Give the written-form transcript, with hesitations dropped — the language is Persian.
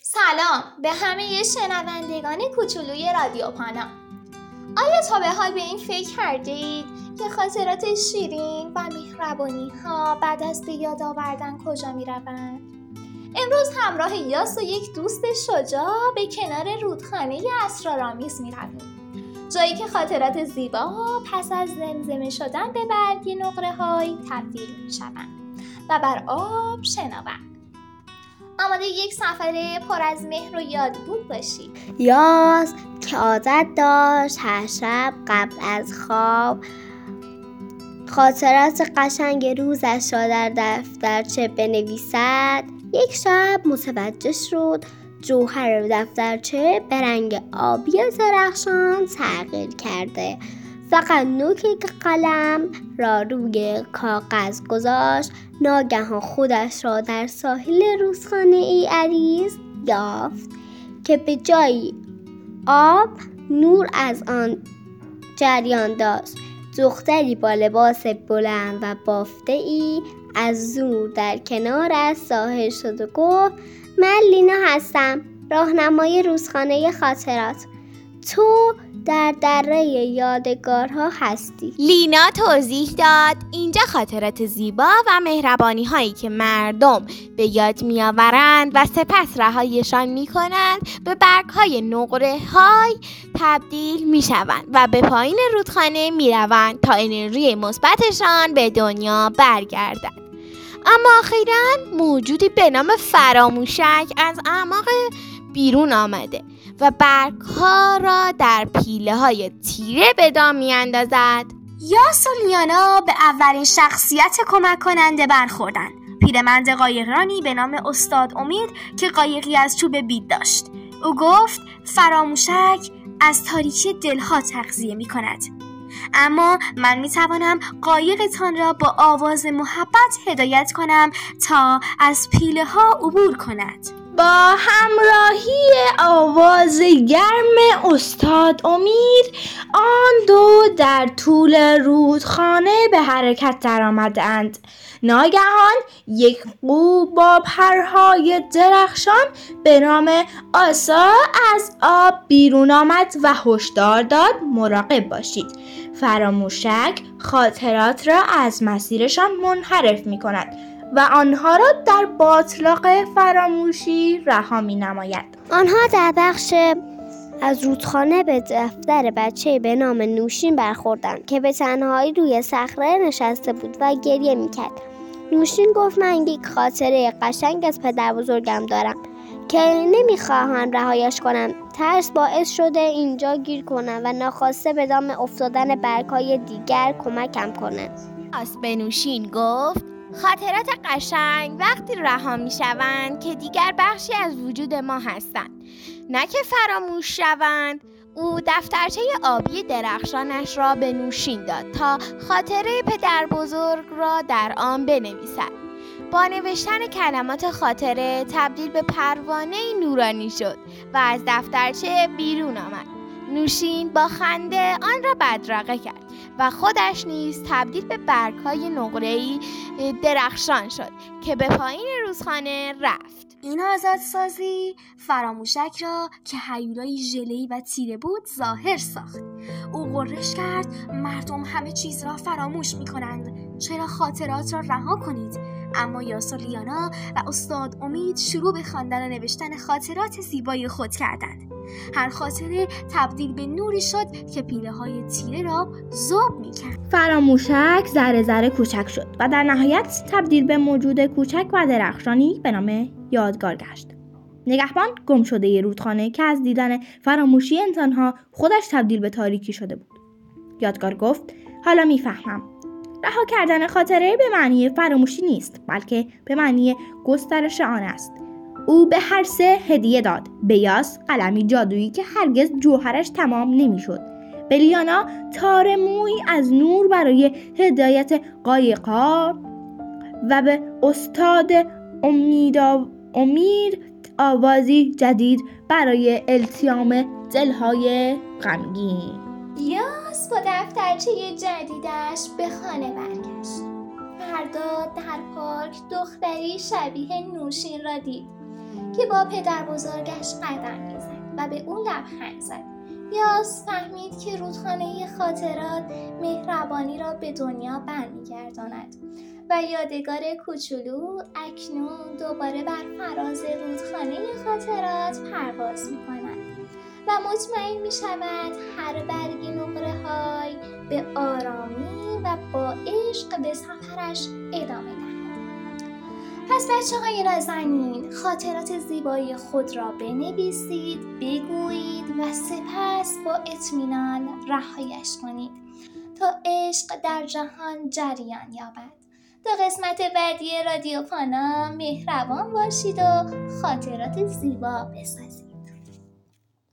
سلام به همه شنوندگان کوچولوی رادیو پانا. آیا تا به حال به این فکر کردید که خاطرات شیرین و مهربانی ها بعد از به یاد آوردن کجا می روند؟ امروز همراه یاس و یک دوست شجاع به کنار رودخانه اسرارآمیز می رویم. جایی که خاطرات زیبا پس از زمزمه شدن به برگ نقره های تبدیل می شوند و بر آب شناوند. آماده یک سفر پر از مهر و یاد بود باشید. یاس که عادت داشت هر شب قبل از خواب خاطرات قشنگ روزش را در دفترچه بنویسد، یک شب متوجه شد جوهر دفترچه به رنگ آبی درخشان تغییر کرده. فقط نوک قلم را روی کاغذ گذاشت. ناگهان خودش را در ساحل رودخانه ای عریض یافت که به جای آب نور از آن جریان داشت. دختری با لباس بلند و بافته ای از دور در کنار از ساحل شد و گفت: من لینا هستم، راهنمای رودخانه خاطرات. تو در دره یادگارها هستی. لینا توضیح داد اینجا خاطرات زیبا و مهربانی هایی که مردم به یاد می آورند و سپس رهایشان می کنند به برگ های نقره های تبدیل می شوند و به پایین رودخانه می روند تا انرژی مثبتشان به دنیا برگردد. اما اخیراً موجودی به نام فراموشک از اعماق بیرون آمده و برگ‌ها را در پیله‌های تیره به دام می‌اندازد. یاس و لیانا به اولین شخصیت کمک کننده برخوردند. پیرمرد قایقرانی به نام استاد امید که قایقی از چوب بید داشت. او گفت فراموشک از تاریکی دلها تغذیه می‌کند، اما من می‌توانم قایقتان را با آواز محبت هدایت کنم تا از پیله‌ها عبور کند. با همراهی آواز گرم استاد امید، آن دو در طول رودخانه به حرکت درآمدند. ناگهان یک قو با پرهای درخشان به نام آسا از آب بیرون آمد و هشدار داد مراقب باشید. فراموشک خاطرات را از مسیرشان منحرف می کند و آنها را در باتلاق فراموشی رها می نماید. آنها در بخش از رودخانه به دفتر بچه‌ای به نام نوشین برخوردند که به تنهایی روی صخره نشسته بود و گریه می‌کرد. نوشین گفت: من یک خاطره قشنگ از پدر بزرگم دارم که نمی‌خواهم رهایش کنم. ترس باعث شده اینجا گیر کنم و ناخواسته به دام افتادن برگ‌های دیگر کمکم کنه. یاس به نوشین گفت: خاطرات قشنگ وقتی رها می شوند که دیگر بخشی از وجود ما هستند، نه که فراموش شوند. او دفترچه آبی درخشانش را به نوشین داد تا خاطره پدر بزرگ را در آن بنویسد. با نوشتن کلمات خاطره تبدیل به پروانه نورانی شد و از دفترچه بیرون آمد. نوشین با خنده آن را بدرقه کرد و خودش نیز تبدیل به برگ‌های نقره‌ای درخشان شد که به پایین رودخانه رفت. این آزادسازی فراموشک را که هیولای ژله‌ای و تیره بود ظاهر ساخت. او غرش کرد: مردم همه چیز را فراموش می‌کنند، چرا خاطرات را رها کنید؟ اما یاس و لیانا و استاد امید شروع به خواندن و نوشتن خاطرات زیبای خود کردند. هر خاطره تبدیل به نوری شد که پیله‌های تیره را ذوب می‌کرد. فراموشک ذره ذره کوچک شد و در نهایت تبدیل به موجود کوچک و درخشانی به نام یادگار گشت. نگهبان گم شده رودخانه که از دیدن فراموشی انسان‌ها خودش تبدیل به تاریکی شده بود. یادگار گفت: حالا می‌فهمم. رها کردن خاطره به معنی فراموشی نیست، بلکه به معنی گسترش آن است. او به هر سه هدیه داد: به یاس قلمی جادویی که هرگز جوهرش تمام نمی‌شد، به لیانا تار موی از نور برای هدایت قایق‌ها و به استاد امید آوازی جدید برای التیام دل‌های غمگین. یاس با دفترچه جدیدش به خانه برگشت. فردا در پارک دختری شبیه نوشین را دید که با پدر بزرگش قدم میزد و به اون لبخند زد. یاس فهمید که رودخانه خاطرات مهربانی را به دنیا برمیگرداند و یادگار کوچولو اکنون دوباره بر فراز رودخانه خاطرات پرواز می‌کند و مطمئن می‌شود هر برگ نقره‌های به آرامی و با عشق به سفرش ادامه دهد. پس بچه‌های نازنین، خاطرات زیبای خود را بنویسید، بگویید و سپس با اطمینان رهایش کنید تا عشق در جهان جریان یابد. تا قسمت بعدی رادیو پانا مهربان باشید و خاطرات زیبا بسازید.